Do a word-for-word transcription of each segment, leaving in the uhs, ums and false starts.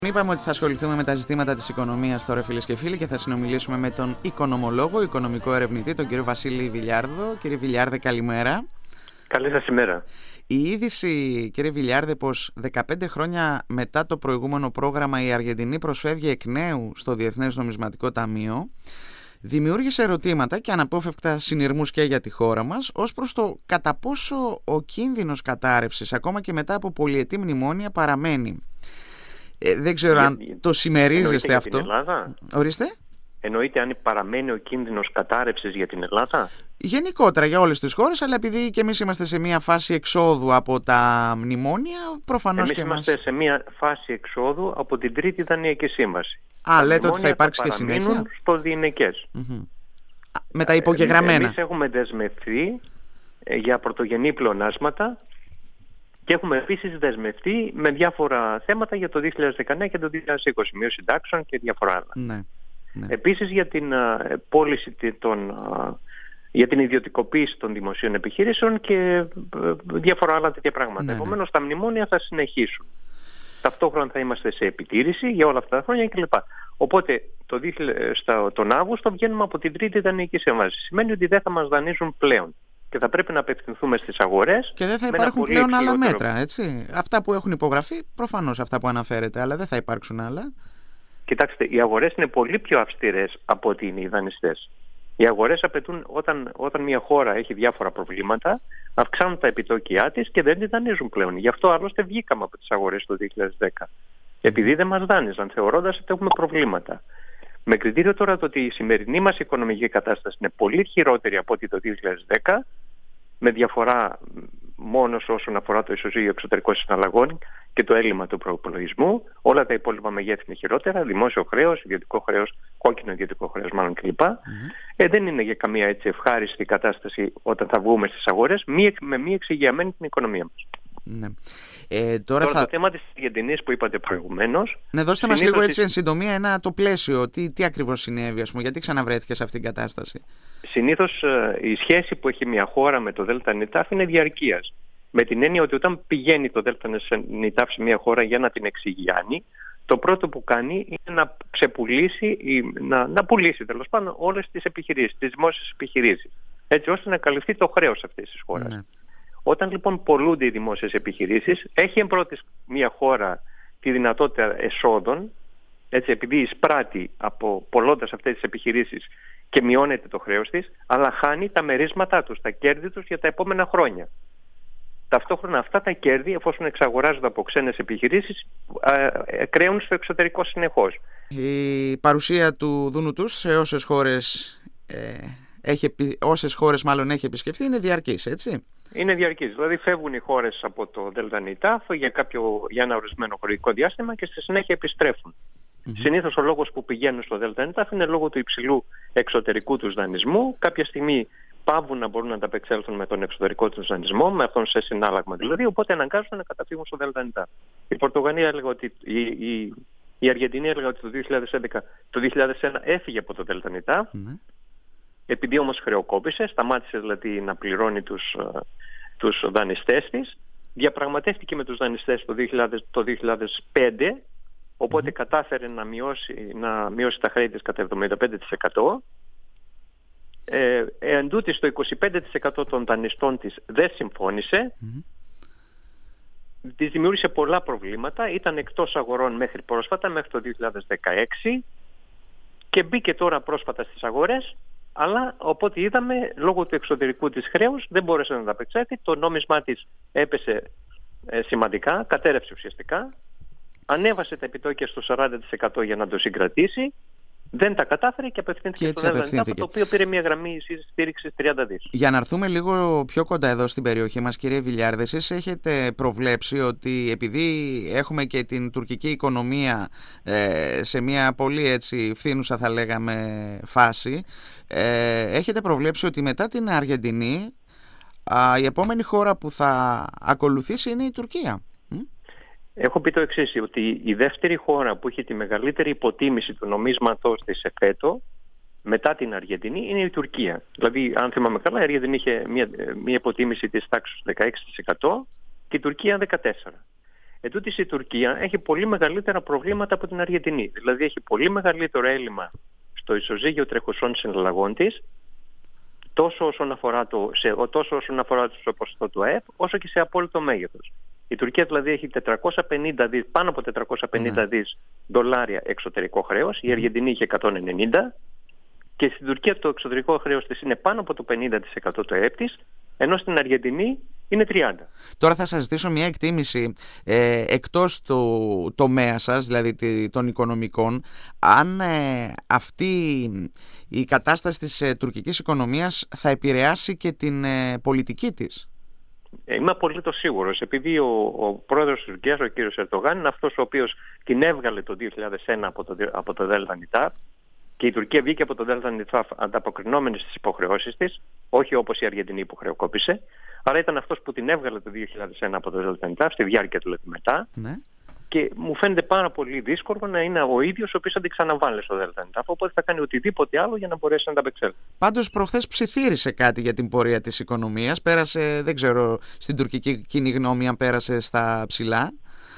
Είπαμε ότι θα ασχοληθούμε με τα ζητήματα της οικονομίας τώρα, φίλες και φίλοι, και θα συνομιλήσουμε με τον οικονομολόγο, οικονομικό ερευνητή, τον κύριο Βασίλη Βιλιάρδο. Κύριε Βιλιάρδε, καλημέρα. Καλή σας ημέρα. Η είδηση, κύριε Βιλιάρδε, πως δεκαπέντε χρόνια μετά το προηγούμενο πρόγραμμα η Αργεντινή προσφεύγει εκ νέου στο Διεθνές Νομισματικό Ταμείο, δημιούργησε ερωτήματα και αναπόφευκτα συνειρμούς και για τη χώρα μας ως προς το κατά πόσο ο κίνδυνος κατάρρευσης ακόμα και μετά από πολυετή μνημόνια παραμένει. Ε, δεν ξέρω για, αν το συμμερίζεστε αυτό. Για την Ελλάδα. Ορίστε. Εννοείται αν παραμένει ο κίνδυνος κατάρρευσης για την Ελλάδα. Γενικότερα για όλες τις χώρες, αλλά επειδή και εμείς είμαστε σε μια φάση εξόδου από τα μνημόνια, προφανώς εμείς και είμαστε μας... σε μια φάση εξόδου από την Τρίτη Δανειακή Σύμβαση. Α, τα λέτε ότι θα υπάρξει θα και συνέχεια. στο διηνεκές. Mm-hmm. Με τα υπογεγραμμένα. Εμείς έχουμε δεσμευθεί για πρωτογενή πλεονάσματα και έχουμε επίσης δεσμευτεί με διάφορα θέματα για το δύο χιλιάδες δεκαεννέα και το δύο χιλιάδες είκοσι, μείωση συντάξεων και διάφορα άλλα. Ναι, ναι. Επίσης για την uh, πώληση των, uh, για την ιδιωτικοποίηση των δημοσίων επιχειρήσεων και uh, διάφορα άλλα τέτοια πράγματα. Ναι, Επομένως ναι. τα μνημόνια θα συνεχίσουν. Ταυτόχρονα θα είμαστε σε επιτήρηση για όλα αυτά τα χρόνια κλπ. Οπότε το, στα, τον Αύγουστο βγαίνουμε από την Τρίτη Δανειακή Σύμβαση. Σημαίνει ότι δεν θα μας δανείζουν πλέον. Και θα πρέπει να απευθυνθούμε στις αγορές. Και δεν θα υπάρχουν πλέον άλλα μέτρα, έτσι. Αυτά που έχουν υπογραφεί, προφανώς αυτά που αναφέρετε, αλλά δεν θα υπάρξουν άλλα. Κοιτάξτε, οι αγορές είναι πολύ πιο αυστηρές από ότι είναι οι δανειστές. Οι αγορές απαιτούν, όταν, όταν μια χώρα έχει διάφορα προβλήματα, αυξάνουν τα επιτόκια της και δεν τη δανείζουν πλέον. Γι' αυτό άλλωστε βγήκαμε από τις αγορές το δύο χιλιάδες δέκα. Επειδή δεν μας δάνειζαν, θεωρώντας ότι έχουμε προβλήματα. Με κριτήριο τώρα το ότι η σημερινή μας οικονομική κατάσταση είναι πολύ χειρότερη από ό,τι το δύο χιλιάδες δέκα, με διαφορά μόνο όσον αφορά το ισοζύγιο εξωτερικών συναλλαγών και το έλλειμμα του προϋπολογισμού. Όλα τα υπόλοιπα μεγέθη είναι χειρότερα, δημόσιο χρέος, ιδιωτικό χρέος, κόκκινο ιδιωτικό χρέος μάλλον κλπ. Mm-hmm. Ε, δεν είναι για καμία έτσι ευχάριστη κατάσταση όταν θα βγούμε στις αγορές μη, με μη εξηγιαμένη την οικονομία μας. Ναι. Ε, τώρα τώρα θα... το θέμα της Αργεντινής που είπατε προηγουμένως. Ναι, δώστε μας λίγο έτσι εν συντομία ένα το πλαίσιο. Τι, τι ακριβώς συνέβη, ας πούμε, γιατί ξαναβρέθηκε σε αυτήν την κατάσταση. Συνήθως η σχέση που έχει μια χώρα με το ΔΝΤ είναι διαρκείας. Με την έννοια ότι όταν πηγαίνει το ΔΝΤ σε μια χώρα για να την εξηγιάνει, το πρώτο που κάνει είναι να ξεπουλήσει ή να, να πουλήσει τέλος πάντων όλες τις επιχειρήσεις, τις δημόσιες επιχειρήσεις, έτσι ώστε να καλυφθεί το χρέος αυτής της χώρας. Ναι. Όταν λοιπόν πολλούνται οι δημόσιες επιχειρήσεις, έχει εμπρότης μια χώρα τη δυνατότητα εσόδων, έτσι, επειδή εισπράττει από πολλώντας αυτές τις επιχειρήσεις και μειώνεται το χρέος της, αλλά χάνει τα μερίσματά τους, τα κέρδη τους για τα επόμενα χρόνια. Ταυτόχρονα αυτά τα κέρδη, εφόσον εξαγοράζονται από ξένες επιχειρήσεις, κρέουν στο εξωτερικό συνεχώς. Η παρουσία του Δούνου τους σε όσες χώρες, ε, έχει, όσες χώρες μάλλον έχει επισκεφθεί είναι διαρκής, έτσι. Είναι διαρκής. Δηλαδή φεύγουν οι χώρες από το ΔΝΤ για, κάποιο, για ένα ορισμένο χρονικό διάστημα και στη συνέχεια επιστρέφουν. Mm-hmm. Συνήθως ο λόγος που πηγαίνουν στο ΔΝΤ είναι λόγω του υψηλού εξωτερικού τους δανεισμού. Κάποια στιγμή πάβουν να μπορούν να ανταπεξέλθουν με τον εξωτερικό τους δανεισμό, με αυτόν σε συνάλλαγμα δηλαδή, οπότε αναγκάζονται να καταφύγουν στο ΔΝΤ. Η Πορτογαλία έλεγε ότι η, η, η Αργεντινή έλεγε ότι το δύο χιλιάδες έντεκα, το δύο χιλιάδες ένα έφυγε από το ΔΝΤ. Mm-hmm. Επειδή όμως χρεοκόπησε, σταμάτησε δηλαδή να πληρώνει τους, τους δανειστές της, διαπραγματεύτηκε με τους δανειστές το, δύο χιλιάδες, το δύο χιλιάδες πέντε, οπότε mm-hmm. κατάφερε να μειώσει, να μειώσει τα χρέη της κατά εβδομήντα πέντε τοις εκατό. Ε, εν τούτης το είκοσι πέντε τοις εκατό των δανειστών της δεν συμφώνησε, mm-hmm. της δημιούργησε πολλά προβλήματα, ήταν εκτός αγορών μέχρι πρόσφατα, μέχρι το δύο χιλιάδες δεκαέξι και μπήκε τώρα πρόσφατα στις αγορές. Αλλά οπότε είδαμε λόγω του εξωτερικού της χρέους δεν μπόρεσε να ανταπεξέλθει, το νόμισμά της έπεσε ε, σημαντικά, κατέρευσε ουσιαστικά, ανέβασε τα επιτόκια στο σαράντα τοις εκατό για να το συγκρατήσει, δεν τα κατάφερε και απευθύνθηκε στο ΔΝΤ, το οποίο πήρε μια γραμμή στήριξης τριάντα δις. Για να έρθουμε λίγο πιο κοντά εδώ στην περιοχή μας, κύριε Βιλιάρδε, εσείς έχετε προβλέψει ότι επειδή έχουμε και την τουρκική οικονομία ε, σε μια πολύ έτσι φθήνουσα θα λέγαμε φάση, ε, έχετε προβλέψει ότι μετά την Αργεντινή α, η επόμενη χώρα που θα ακολουθήσει είναι η Τουρκία. Έχω πει το εξής, ότι η δεύτερη χώρα που είχε τη μεγαλύτερη υποτίμηση του νομίσματος της εφέτο, μετά την Αργεντινή, είναι η Τουρκία. Δηλαδή, αν θυμάμαι καλά, η Αργεντινή είχε μια, μια υποτίμηση της τάξης δεκαέξι τοις εκατό και η Τουρκία δεκατέσσερα τοις εκατό. Ετούτοις η Τουρκία έχει πολύ μεγαλύτερα προβλήματα από την Αργεντινή. Δηλαδή έχει πολύ μεγαλύτερο έλλειμμα στο ισοζύγιο τρεχουσών συναλλαγών της, τόσο όσον αφορά το, σε, τόσο όσον αφορά το ποσοστό του ΑΕΠ, όσο και σε απόλυτο μέγεθος. Η Τουρκία δηλαδή έχει τετρακόσια πενήντα δις, πάνω από τετρακόσια πενήντα δις δολάρια εξωτερικό χρέος, η Αργεντινή είχε εκατόν ενενήντα, και στην Τουρκία το εξωτερικό χρέος της είναι πάνω από το πενήντα τοις εκατό του ΑΕΠ της, ενώ στην Αργεντινή είναι τριάντα. Τώρα θα σας ζητήσω μια εκτίμηση ε, εκτός του τομέα σας, δηλαδή των οικονομικών, αν ε, αυτή η κατάσταση της ε, τουρκικής οικονομίας θα επηρεάσει και την ε, πολιτική της. Είμαι απολύτως σίγουρος, επειδή ο, ο πρόεδρος της Τουρκίας, ο κύριος Ερντογάν, είναι αυτός ο οποίος την έβγαλε το δύο χιλιάδες ένα από το, από το ΔΕΛΤΑ, και η Τουρκία βγήκε από το ΔΕΛΤΑ ανταποκρινόμενη στις υποχρεώσεις της, όχι όπως η Αργεντινή που χρεοκόπησε. Άρα ήταν αυτός που την έβγαλε το δύο χιλιάδες ένα από το ΔΕΛΤΑ στη διάρκεια του μετά. Ναι. Και μου φαίνεται πάρα πολύ δύσκολο να είναι ο ίδιος ο οποίος θα την ξαναβάλει στο ΔΕΛΤΑ. Οπότε θα κάνει οτιδήποτε άλλο για να μπορέσει να τα απεξέλθει. Πάντως προχθές ψιθύρισε κάτι για την πορεία της οικονομίας. Πέρασε, δεν ξέρω στην τουρκική κοινή γνώμη αν πέρασε στα ψηλά.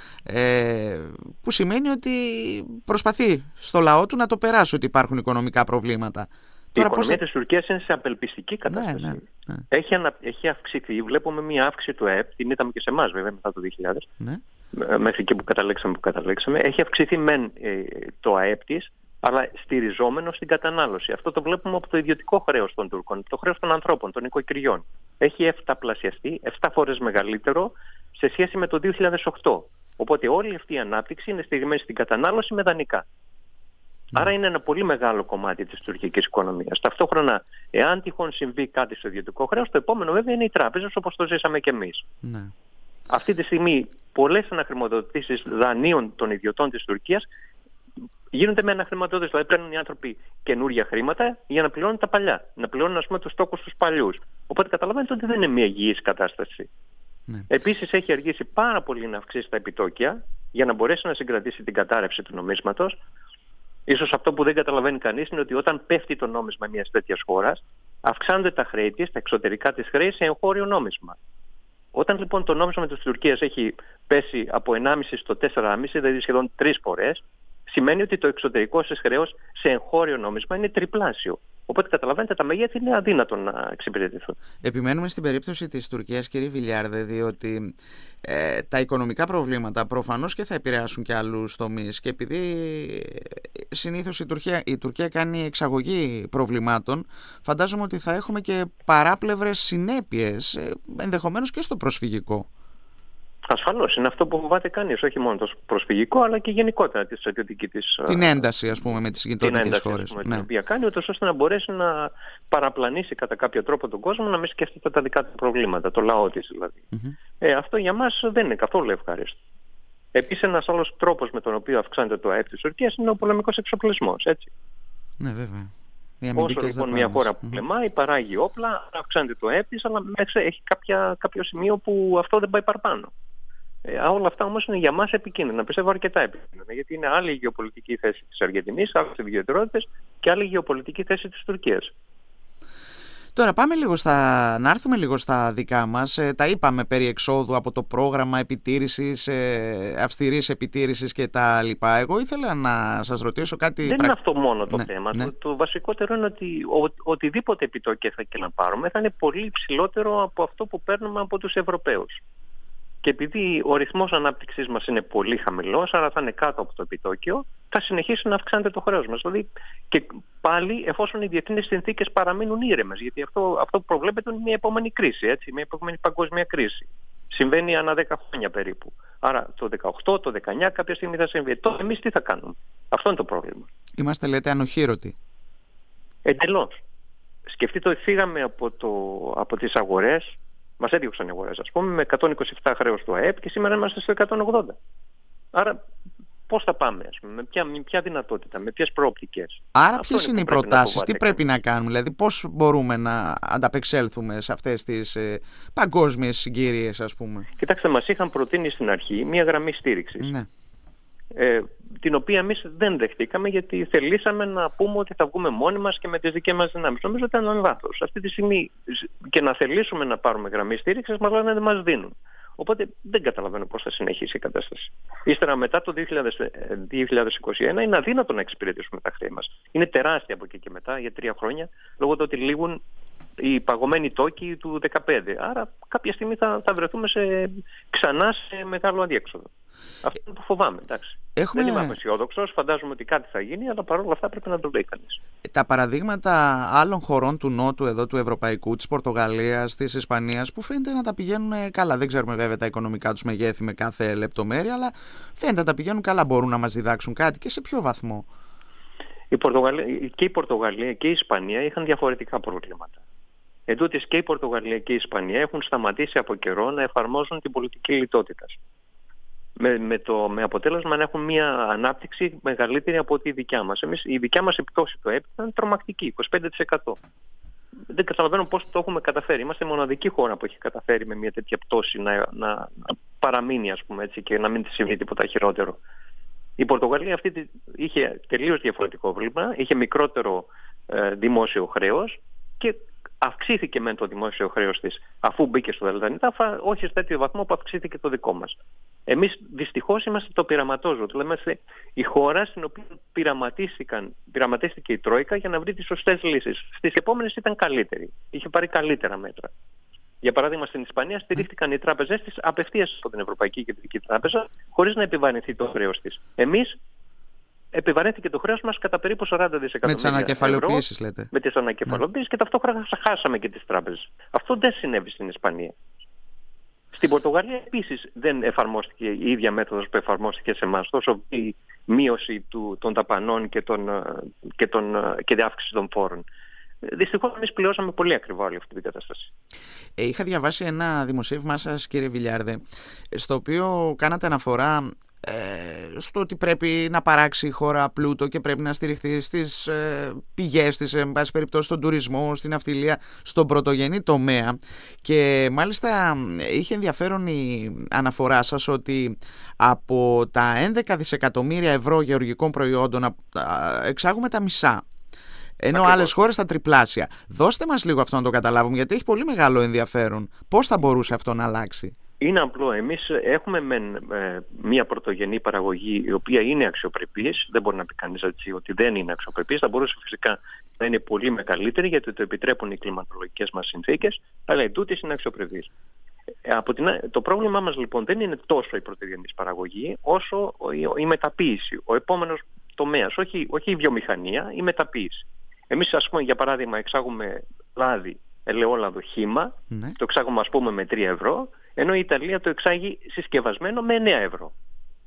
Ε, που σημαίνει ότι προσπαθεί στο λαό του να το περάσει ότι υπάρχουν οικονομικά προβλήματα. Η Τώρα, οικονομία θα... της Τουρκίας είναι σε απελπιστική κατάσταση. Ναι, ναι, ναι. Έχει, ανα... έχει αυξηθεί, βλέπουμε μια αύξηση του ΑΕΠ, την είδαμε και σε εμάς βέβαια μετά το δύο χιλιάδες, ναι. Μέχρι εκεί που καταλήξαμε, που καταλήξαμε. Έχει αυξηθεί μεν ε, το ΑΕΠ της, αλλά στηριζόμενο στην κατανάλωση. Αυτό το βλέπουμε από το ιδιωτικό χρέος των Τούρκων, το χρέος των ανθρώπων, των οικοκυριών. Έχει εφταπλασιαστεί, εφτά φορές μεγαλύτερο σε σχέση με το δύο χιλιάδες οκτώ. Οπότε όλη αυτή η ανάπτυξη είναι στηριγμένη στην κατανάλωση με δανεικά. Mm. Άρα είναι ένα πολύ μεγάλο κομμάτι της τουρκικής οικονομίας. Ταυτόχρονα, εάν τυχόν συμβεί κάτι στο ιδιωτικό χρέος, το επόμενο βέβαια είναι οι τράπεζες, όπως το ζήσαμε και εμείς. Mm. Αυτή τη στιγμή πολλές αναχρηματοδοτήσεις δανείων των ιδιωτών της Τουρκίας γίνονται με αναχρηματοδότηση. Δηλαδή παίρνουν οι άνθρωποι καινούρια χρήματα για να πληρώνουν τα παλιά. Να πληρώνουν, ας πούμε, τους τόκους τους παλιούς. Οπότε καταλαβαίνετε ότι δεν είναι μια υγιής κατάσταση. Ναι. Επίσης έχει αργήσει πάρα πολύ να αυξήσει τα επιτόκια για να μπορέσει να συγκρατήσει την κατάρρευση του νομίσματος. Ίσως αυτό που δεν καταλαβαίνει κανείς είναι ότι όταν πέφτει το νόμισμα μιας τέτοιας χώρας, αυξάνονται τα χρέη της, τα εξωτερικά της χρέη σε εγχώριο νόμισμα. Όταν λοιπόν το νόμισμα της Τουρκίας έχει πέσει από ενάμιση στο τέσσερα κόμμα πέντε, δηλαδή σχεδόν τρεις φορές, σημαίνει ότι το εξωτερικό της χρέος σε εγχώριο νόμισμα είναι τριπλάσιο. Οπότε καταλαβαίνετε, τα μεγέθη είναι αδύνατο να εξυπηρετηθούν. Επιμένουμε στην περίπτωση της Τουρκίας, κύριε Βιλιάρδε, διότι ε, τα οικονομικά προβλήματα προφανώς και θα επηρεάσουν και άλλους τομείς. Και επειδή συνήθως η Τουρκία, η Τουρκία κάνει εξαγωγή προβλημάτων, φαντάζομαι ότι θα έχουμε και παράπλευρες συνέπειες, ε, ενδεχομένως και στο προσφυγικό. Ασφαλώς, είναι αυτό που φοβάται κανείς, όχι μόνο το προσφυγικό, αλλά και γενικότερα τη στρατιωτική της... Την ένταση, ας πούμε, με τις γειτονικές χώρες. Την ένταση, ναι. την οποία κάνει, ούτως ώστε να μπορέσει να παραπλανήσει κατά κάποιο τρόπο τον κόσμο, να μην σκέφτεται τα δικά του προβλήματα, το λαό της δηλαδή. Mm-hmm. Ε, αυτό για μας δεν είναι καθόλου ευχάριστο. Επίσης, ένας άλλος τρόπος με τον οποίο αυξάνεται το ΑΕΠ της Τουρκίας είναι ο πολεμικός εξοπλισμός, έτσι. Ναι, βέβαια. Όσο λοιπόν μια χώρα που πλεμάει, παράγει όπλα, αυξάνεται το ΑΕΠ της, αλλά έχει κάποια, κάποιο σημείο που αυτό δεν πάει παραπάνω. Ε, όλα αυτά όμως είναι για μας επικίνδυνα, πιστεύω αρκετά επικίνδυνα, γιατί είναι άλλη η γεωπολιτική θέση της Αργεντινής, άλλες ιδιαιτερότητες και άλλη η γεωπολιτική θέση της Τουρκίας. Τώρα πάμε λίγο στα, να έρθουμε λίγο στα δικά μας. Ε, τα είπαμε περί εξόδου από το πρόγραμμα επιτήρησης, ε, αυστηρής επιτήρησης και τα λοιπά. Εγώ ήθελα να σας ρωτήσω κάτι... Δεν πρα... είναι αυτό μόνο το ναι, θέμα. Ναι. Το, το βασικότερο είναι ότι ο, οτιδήποτε επιτόκια θα και να πάρουμε θα είναι πολύ υψηλότερο από αυτό που παίρνουμε από τους Ευρωπαίους. Και επειδή ο ρυθμός ανάπτυξής μας είναι πολύ χαμηλός, άρα θα είναι κάτω από το επιτόκιο, θα συνεχίσει να αυξάνεται το χρέος μας. Δηλαδή και πάλι εφόσον οι διεθνείς συνθήκες παραμείνουν ήρεμες, γιατί αυτό, αυτό που προβλέπεται είναι μια επόμενη κρίση, έτσι, μια επόμενη παγκόσμια κρίση. Συμβαίνει ανά δέκα χρόνια περίπου. Άρα το δεκαοκτώ, το δεκαεννιά κάποια στιγμή θα συμβεί. Τότε εμείς τι θα κάνουμε? Αυτό είναι το πρόβλημα. Είμαστε, λέτε, ανοχήρωτοι. Εντελώς. Σκεφτείτε ότι φύγαμε από, το, από τις αγορές. Μας έδιωξαν οι αγορές, ας πούμε, με εκατόν είκοσι επτά χρέος του ΑΕΠ και σήμερα είμαστε στο εκατόν ογδόντα. Άρα πώς θα πάμε, ας πούμε, με ποια, με ποια δυνατότητα, με ποιες προοπτικές? Άρα ποιες είναι οι προτάσεις, τι πρέπει να κάνουμε, δηλαδή πώς μπορούμε να ανταπεξέλθουμε σε αυτές τις ε, παγκόσμιες συγκυρίες, ας πούμε? Κοιτάξτε, μας είχαν προτείνει στην αρχή μια γραμμή στήριξης. Ναι. Ε, την οποία εμείς δεν δεχτήκαμε, γιατί θελήσαμε να πούμε ότι θα βγούμε μόνοι μας και με τις δικές μας δυνάμεις. Νομίζω ότι ήταν λάθος. Αυτή τη στιγμή και να θελήσουμε να πάρουμε γραμμή στήριξης μας λένε δεν μας δίνουν. Οπότε δεν καταλαβαίνω πώς θα συνεχίσει η κατάσταση. Ύστερα μετά το δύο χιλιάδες είκοσι ένα είναι αδύνατο να εξυπηρετήσουμε τα χρέη μας. Είναι τεράστια από εκεί και μετά για τρία χρόνια, λόγω του ότι λήγουν οι παγωμένοι τόκοι του δεκαπέντε. Άρα κάποια στιγμή θα, θα βρεθούμε σε, ξανά σε μεγάλο αδιέξοδο. Αυτό είναι που φοβάμαι, εντάξει. Έχουμε... Δεν είμαι απεσιόδοξος, φαντάζομαι ότι κάτι θα γίνει, αλλά παρόλα αυτά πρέπει να το λέει κανείς. Τα παραδείγματα άλλων χωρών του Νότου, εδώ του Ευρωπαϊκού, της Πορτογαλίας, της Ισπανίας, που φαίνεται να τα πηγαίνουν καλά. Δεν ξέρουμε βέβαια τα οικονομικά τους μεγέθη με κάθε λεπτομέρεια, αλλά φαίνεται να τα πηγαίνουν καλά. Μπορούν να μας διδάξουν κάτι και σε ποιο βαθμό? Η Πορτογαλία, και η Πορτογαλία και η Ισπανία είχαν διαφορετικά προβλήματα. Εν τούτης και η Πορτογαλία και η Ισπανία έχουν σταματήσει από καιρό να εφαρμόζουν την πολιτική λιτότητα. Με, με, το, με αποτέλεσμα να έχουν μια ανάπτυξη μεγαλύτερη από ό,τι η δικιά μας. Εμείς, η δικιά μας επιπτώση του ΕΠ ήταν τρομακτική, είκοσι πέντε τοις εκατό. Δεν καταλαβαίνω πώς το έχουμε καταφέρει. Είμαστε η μοναδική χώρα που έχει καταφέρει με μια τέτοια πτώση να, να, να παραμείνει, ας πούμε, έτσι, και να μην της συμβεί τίποτα χειρότερο. Η Πορτογαλία αυτή είχε τελείως διαφορετικό πρόβλημα, είχε μικρότερο ε, δημόσιο χρέος και αυξήθηκε μεν το δημόσιο χρέος της αφού μπήκε στο ΔΝΤ, όχι σε τέτοιο βαθμό που αυξήθηκε το δικό μας. Εμείς δυστυχώς είμαστε το πειραματόζωο. Δηλαδή είμαστε η χώρα στην οποία πειραματίστηκε η Τρόικα για να βρει τις σωστές λύσεις. Στις επόμενες ήταν καλύτερη. Είχε πάρει καλύτερα μέτρα. Για παράδειγμα, στην Ισπανία στηρίχτηκαν οι τράπεζες της απευθείας από την Ευρωπαϊκή Κεντρική Τράπεζα, χωρίς να επιβαρυνθεί το χρέος της. Εμείς επιβαρύνθηκε το χρέος μας κατά περίπου σαράντα δισεκατομμύρια ευρώ. Με τις ανακεφαλαιοποιήσεις, λέτε. Με τις ανακεφαλαιοποιήσεις, ναι. Και ταυτόχρονα χάσαμε και τις τράπεζες. Αυτό δεν συνέβη στην Ισπανία. Στην Πορτογαλία επίσης δεν εφαρμόστηκε η ίδια μέθοδος που εφαρμόστηκε σε εμάς, τόσο η μείωση του, των δαπανών και, τον, και, τον, και την αύξηση των φόρων. Δυστυχώς εμείς πληρώσαμε πολύ ακριβά όλη αυτή την κατάσταση. Ε, είχα διαβάσει ένα δημοσίευμά σας, κύριε Βιλιάρδε, στο οποίο κάνατε αναφορά ε, στο ότι πρέπει να παράξει η χώρα πλούτο και πρέπει να στηριχθεί στις ε, πηγές της, εν πάση περιπτώσει στον τουρισμό, στην ναυτιλία, στον πρωτογενή τομέα. Και μάλιστα είχε ενδιαφέρον η αναφορά σας ότι από τα έντεκα δισεκατομμύρια ευρώ γεωργικών προϊόντων εξάγουμε τα μισά. Ενώ άλλες χώρες τα τριπλάσια. Δώστε μας λίγο αυτό να το καταλάβουμε, γιατί έχει πολύ μεγάλο ενδιαφέρον. Πώς θα μπορούσε αυτό να αλλάξει? Είναι απλό. Εμείς έχουμε μεν, ε, μια πρωτογενή παραγωγή η οποία είναι αξιοπρεπής. Δεν μπορεί να πει κανείς έτσι ότι δεν είναι αξιοπρεπής. Θα μπορούσε φυσικά να είναι πολύ μεγαλύτερη, γιατί το επιτρέπουν οι κλιματολογικές μας συνθήκες, αλλά ετούτοις είναι αξιοπρεπής. Από την, το πρόβλημά μας λοιπόν δεν είναι τόσο η πρωτογενής παραγωγή, όσο η, η μεταποίηση. Ο επόμενος τομέας, όχι, όχι η βιομηχανία, η μεταποίηση. Εμείς, ας πούμε, για παράδειγμα, εξάγουμε λάδι, ελαιόλαδο, χύμα, ναι. Το εξάγουμε, ας πούμε, με τρία ευρώ, ενώ η Ιταλία το εξάγει συσκευασμένο με εννέα ευρώ.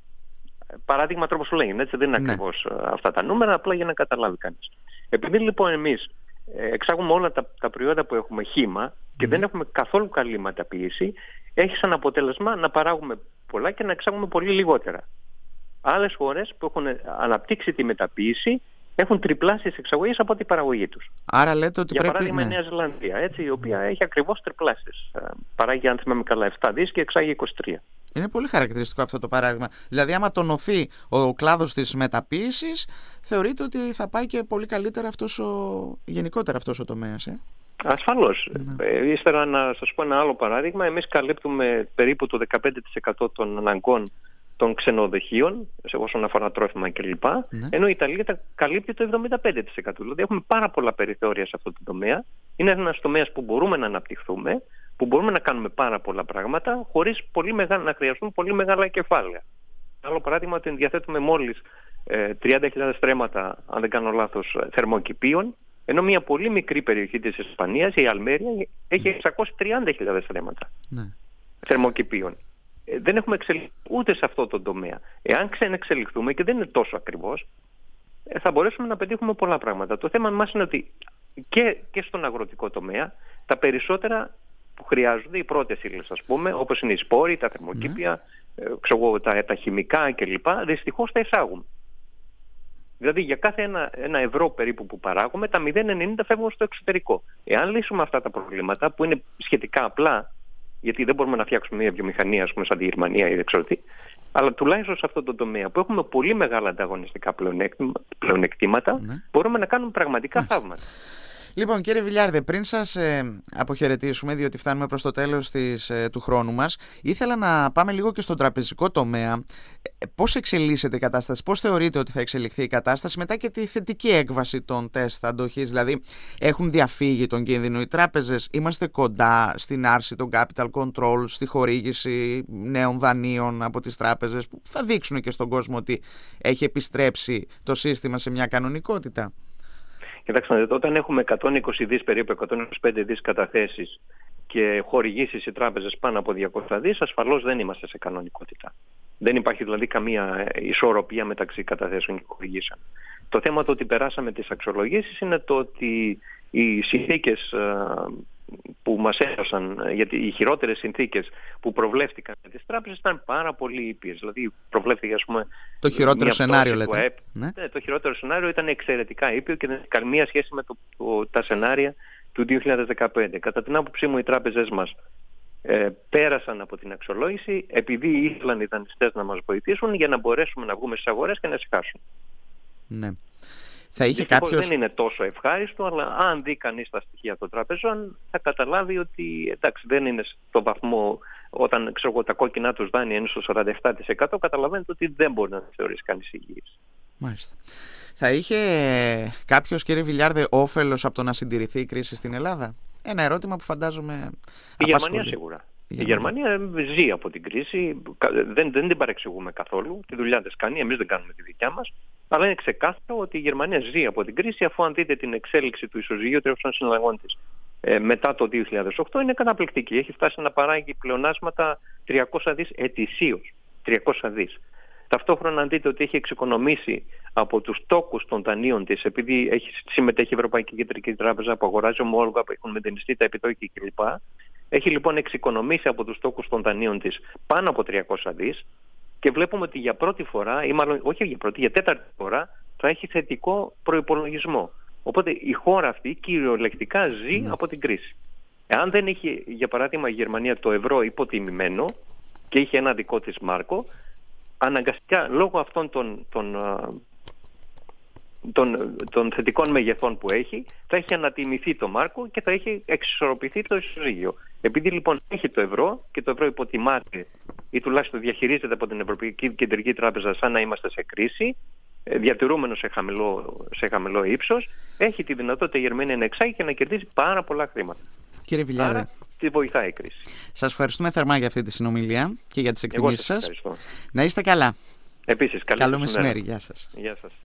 Παράδειγμα, τρόπος που λέγεται, έτσι, δεν είναι ναι. ακριβώς αυτά τα νούμερα, απλά για να καταλάβει κανείς. Επειδή λοιπόν εμείς εξάγουμε όλα τα, τα προϊόντα που έχουμε χύμα και mm. δεν έχουμε καθόλου καλή μεταποίηση, έχει σαν αποτέλεσμα να παράγουμε πολλά και να εξάγουμε πολύ λιγότερα. Άλλες χώρες που έχουν αναπτύξει τη μεταποίηση έχουν τριπλάσιες εξαγωγές από την παραγωγή τους. Άρα λέτε ότι για πρέπει... παράδειγμα ναι. η Νέα Ζηλανδία, έτσι, η οποία έχει ακριβώς τριπλάσιες. Παράγει, αν θυμάμαι καλά, επτά δις και εξάγει είκοσι τρία. Είναι πολύ χαρακτηριστικό αυτό το παράδειγμα. Δηλαδή, άμα τονωθεί ο κλάδος της μεταποίησης, θεωρείτε ότι θα πάει και πολύ καλύτερα αυτός ο... γενικότερα αυτός ο τομέας, ε? Ασφαλώς. Ναι. Ε, ύστερα να σας πω ένα άλλο παράδειγμα. Εμείς καλύπτουμε περίπου το δεκαπέντε τοις εκατό των αναγκών των ξενοδοχείων, σε όσον αφορά τρόφιμα κλπ. Ναι. Ενώ η Ιταλία τα καλύπτει το εβδομήντα πέντε τοις εκατό. Δηλαδή έχουμε πάρα πολλά περιθώρια σε αυτό το τομέα. Είναι ένας τομέας που μπορούμε να αναπτυχθούμε, που μπορούμε να κάνουμε πάρα πολλά πράγματα, χωρίς πολύ μεγάλα, να χρειαστούν πολύ μεγάλα κεφάλαια. Άλλο παράδειγμα, ότι διαθέτουμε μόλις ε, τριάντα χιλιάδες στρέμματα, αν δεν κάνω λάθος, θερμοκηπίων, ενώ μια πολύ μικρή περιοχή της Ισπανίας, η Αλμέρια, έχει εξακόσιες τριάντα χιλιάδες στρέμματα ναι. θερμοκηπίων. Ε, δεν έχουμε εξελιχθεί ούτε σε αυτό το τομέα. Εάν ξενεξελιχθούμε, και δεν είναι τόσο ακριβώς, ε, θα μπορέσουμε να πετύχουμε πολλά πράγματα. Το θέμα μας είναι ότι και, και στον αγροτικό τομέα, τα περισσότερα που χρειάζονται, οι πρώτες ύλες, ας πούμε, όπως είναι οι σπόροι, τα θερμοκήπια, mm. ε, ξέρω, τα, τα χημικά κλπ., δυστυχώς τα εισάγουμε. Δηλαδή για κάθε ένα, ένα ευρώ περίπου που παράγουμε, τα μηδέν κόμμα ενενήντα φεύγουν στο εξωτερικό. Εάν λύσουμε αυτά τα προβλήματα, που είναι σχετικά απλά, γιατί δεν μπορούμε να φτιάξουμε μια βιομηχανία, ας πούμε, σαν τη Γερμανία ή δεν ξέρω τι, αλλά τουλάχιστον σε αυτό το τομέα που έχουμε πολύ μεγάλα ανταγωνιστικά πλεονεκτήματα, mm. μπορούμε να κάνουμε πραγματικά mm. θαύματα. Λοιπόν, κύριε Βιλιάρδε, πριν σας ε, αποχαιρετήσουμε, διότι φτάνουμε προς το τέλος της, ε, του χρόνου μας, ήθελα να πάμε λίγο και στον τραπεζικό τομέα. Ε, πώς εξελίσσεται η κατάσταση, πώς θεωρείτε ότι θα εξελιχθεί η κατάσταση μετά και τη θετική έκβαση των τεστ αντοχής? Δηλαδή, έχουν διαφύγει τον κίνδυνο οι τράπεζες, είμαστε κοντά στην άρση των capital controls, στη χορήγηση νέων δανείων από τις τράπεζες, που θα δείξουν και στον κόσμο ότι έχει επιστρέψει το σύστημα σε μια κανονικότητα? Κοιτάξτε, όταν έχουμε εκατόν είκοσι δις, περίπου εκατόν είκοσι πέντε δις καταθέσεις και χορηγήσεις οι τράπεζες πάνω από διακόσια δις, ασφαλώς δεν είμαστε σε κανονικότητα. Δεν υπάρχει δηλαδή καμία ισορροπία μεταξύ καταθέσεων και χορηγήσεων. Το θέμα το ότι περάσαμε τις αξιολογήσεις είναι το ότι οι συνθήκες που μας έδωσαν, γιατί οι χειρότερες συνθήκες που προβλέφτηκαν για τις τράπεζες ήταν πάρα πολύ ήπιες. Δηλαδή προβλέφθηκε, ας πούμε, το χειρότερο σενάριο, λέτε. ΑΕΠ. Ναι. Ναι, το χειρότερο σενάριο ήταν εξαιρετικά ήπιο και δεν έχει καμία σχέση με το, το, τα σενάρια του δύο χιλιάδες δεκαπέντε. Κατά την άποψή μου, οι τράπεζες μας ε, πέρασαν από την αξιολόγηση επειδή ήθελαν οι δανειστές να μας βοηθήσουν για να μπορέσουμε να βγούμε στις αγορές και να ησυχάσουν. Ναι. Θα είχε κάποιος... κάποιος... Δεν είναι τόσο ευχάριστο, αλλά αν δει κανείς τα στοιχεία των τραπεζών θα καταλάβει ότι εντάξει, δεν είναι στο βαθμό, όταν ξέρω, τα κόκκινά τους δάνεια είναι στο σαράντα επτά τοις εκατό, καταλαβαίνετε ότι δεν μπορεί να θεωρήσει κανείς υγιής. Μάλιστα. Θα είχε κάποιος, κύριε Βιλιάρδε, όφελος από το να συντηρηθεί η κρίση στην Ελλάδα? Ένα ερώτημα που φαντάζομαι η Γερμανία σίγουρα. Η Γερμανία ζει από την κρίση, δεν, δεν την παρεξηγούμε καθόλου, τη δουλειά της κάνει, εμείς δεν κάνουμε τη δικιά μας, αλλά είναι ξεκάθαρο ότι η Γερμανία ζει από την κρίση, αφού αν δείτε την εξέλιξη του ισοζυγίου τρέχουσων συναλλαγών της ε, μετά το δύο χιλιάδες οκτώ, είναι καταπληκτική. Έχει φτάσει να παράγει πλεονάσματα τριακόσια δις ετησίως. τριακόσια δις. Ταυτόχρονα αν δείτε ότι έχει εξοικονομήσει από τους τόκους των δανείων της, επειδή έχει συμμετέχει η Ευρωπαϊκή Κεντρική Τράπεζα που αγοράζει ομόλογα που έχουν μηδενιστεί τα επιτόκια κλπ. Έχει λοιπόν εξοικονομήσει από τους τόκους των δανείων της πάνω από τριακόσια δις και βλέπουμε ότι για πρώτη φορά, ή μάλλον όχι για πρώτη, για τέταρτη φορά θα έχει θετικό προϋπολογισμό. Οπότε η χώρα αυτή κυριολεκτικά ζει mm. από την κρίση. Εάν δεν έχει, για παράδειγμα, η Γερμανία το ευρώ υποτιμημένο και είχε ένα δικό της μάρκο, αναγκαστικά λόγω αυτών των, των, των, των θετικών μεγεθών που έχει, θα έχει ανατιμηθεί το μάρκο και θα έχει εξισορροπηθεί το ισοζύγιο. Επειδή λοιπόν έχει το ευρώ και το ευρώ υποτιμάται ή τουλάχιστον διαχειρίζεται από την Ευρωπαϊκή Κεντρική Τράπεζα σαν να είμαστε σε κρίση, διατηρούμενο σε χαμηλό, σε χαμηλό ύψος, έχει τη δυνατότητα η Γερμανία να εξάγει και να κερδίσει πάρα πολλά χρήματα. Κύριε Βιλιάρδε, άρα τη βοηθάει η κρίση. Σας ευχαριστούμε θερμά για αυτή τη συνομιλία και για τις εκτιμήσεις σας. Να είστε καλά. Επίσης, καλό μεσημέρι. Γεια σας. Γεια σας.